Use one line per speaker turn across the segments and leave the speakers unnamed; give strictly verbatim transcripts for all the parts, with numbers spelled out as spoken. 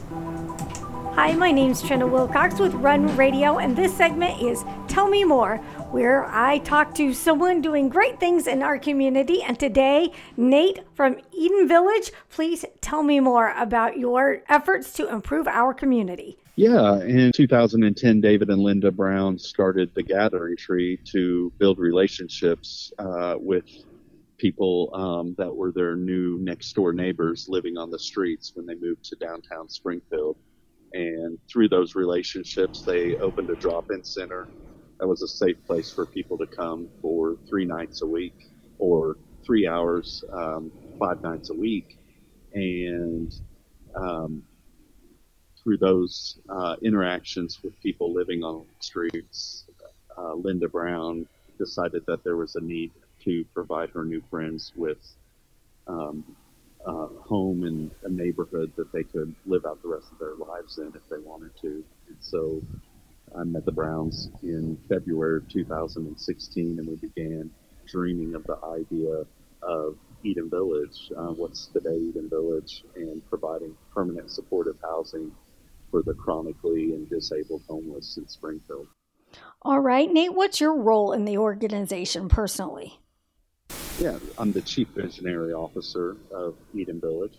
Hi, my name's Trina Wilcox with Run Radio, and this segment is Tell Me More, where I talk to someone doing great things in our community. And today, Nate from Eden Village, please tell me more about your efforts to improve our community.
Yeah, in two thousand ten, David and Linda Brown started the Gathering Tree to build relationships uh, with people um, that were their new next door neighbors living on the streets when they moved to downtown Springfield. And through those relationships, they opened a drop-in center that was a safe place for people to come for three nights a week or three hours, um, five nights a week. And um, through those uh, interactions with people living on the streets, uh, Linda Brown decided that there was a need to provide her new friends with um, uh, home in a neighborhood that they could live out the rest of their lives in if they wanted to. And so I met the Browns in February of two thousand sixteen, and we began dreaming of the idea of Eden Village, uh, what's today Eden Village, and providing permanent supportive housing for the chronically and disabled homeless in Springfield.
All right, Nate, what's your role in the organization personally?
Yeah, I'm the Chief Visionary Officer of Eden Village.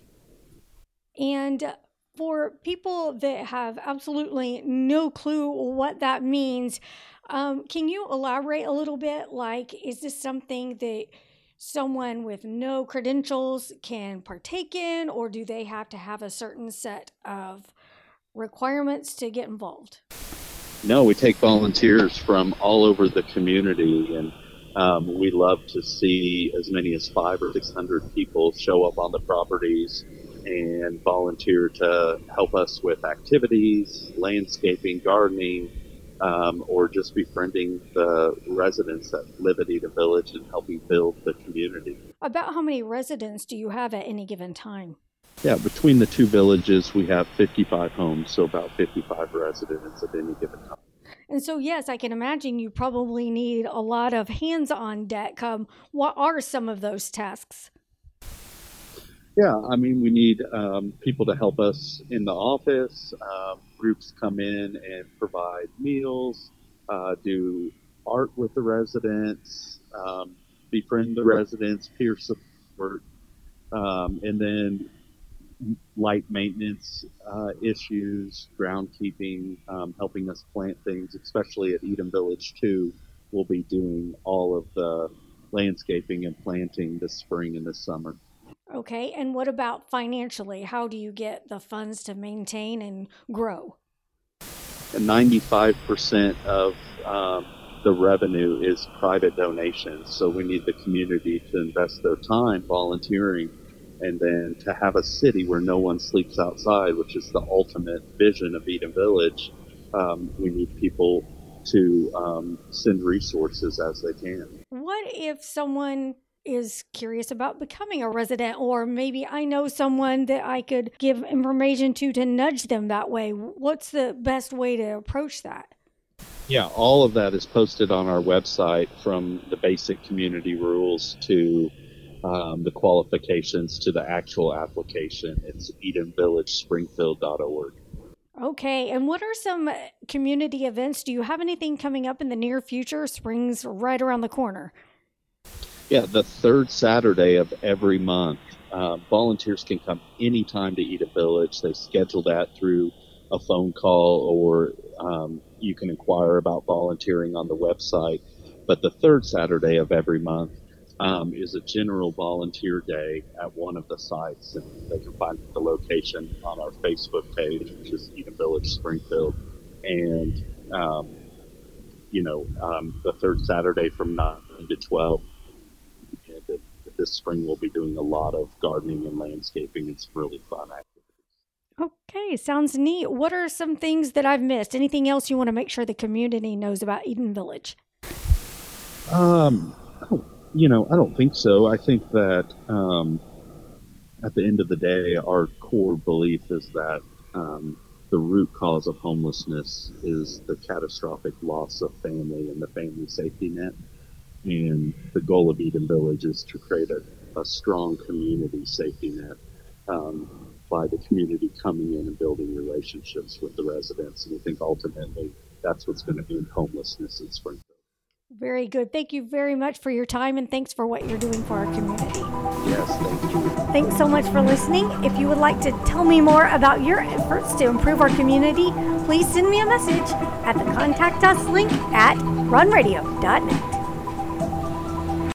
And for people that have absolutely no clue what that means, um, can you elaborate a little bit? Like, is this something that someone with no credentials can partake in, or do they have to have a certain set of requirements to get involved?
No, we take volunteers from all over the community, and um, we love to see as many as five or six hundred people show up on the properties and volunteer to help us with activities, landscaping, gardening, um, or just befriending the residents that live at Eden Village and helping build the community.
About how many residents do you have at any given time?
Yeah, between the two villages, we have fifty-five homes, so about fifty-five residents at any given time.
And so, yes, I can imagine you probably need a lot of hands on deck. Um, what are some of those tasks?
Yeah, I mean, we need um, people to help us in the office. Um, groups come in and provide meals, uh, do art with the residents, um, befriend the residents, peer support, um, and then light maintenance uh, issues, groundkeeping, um, helping us plant things, especially at Eden Village two. We'll be doing all of the landscaping and planting this spring and this summer.
Okay, and what about financially? How do you get the funds to maintain and grow?
And ninety-five percent of um, the revenue is private donations, so we need the community to invest their time volunteering, and then to have a city where no one sleeps outside, which is the ultimate vision of Eden Village. Um, we need people to um, send resources as they can.
What if someone is curious about becoming a resident, or maybe I know someone that I could give information to to nudge them that way? What's the best way to approach that?
Yeah, all of that is posted on our website, from the basic community rules to um, the qualifications to the actual application. It's eden village springfield dot org.
Okay, and what are some community events? Do you have anything coming up in the near future? Spring's right around the corner.
Yeah, the third Saturday of every month. Uh, volunteers can come anytime to Eden Village. They schedule that through a phone call, or um, you can inquire about volunteering on the website. But the third Saturday of every month um, is a general volunteer day at one of the sites, and they can find the location on our Facebook page, which is Eden Village Springfield. And, um, you know, um, the third Saturday from nine to twelve, this spring we'll be doing a lot of gardening and landscaping. It's really fun activities.
Okay, sounds neat. What are some things that I've missed? Anything else you want to make sure the community knows about Eden Village?
Um, I don't, you know, I don't think so. I think that um, at the end of the day, our core belief is that um, the root cause of homelessness is the catastrophic loss of family and the family safety net. And the goal of Eden Village is to create a, a strong community safety net. Um, by the community coming in and building relationships with the residents. And we think ultimately that's what's going to end homelessness in Springfield.
Very good. Thank you very much for your time, and thanks for what you're doing for our community.
Yes, thank you.
Thanks so much for listening. If you would like to tell me more about your efforts to improve our community, please send me a message at the Contact Us link at run radio dot net.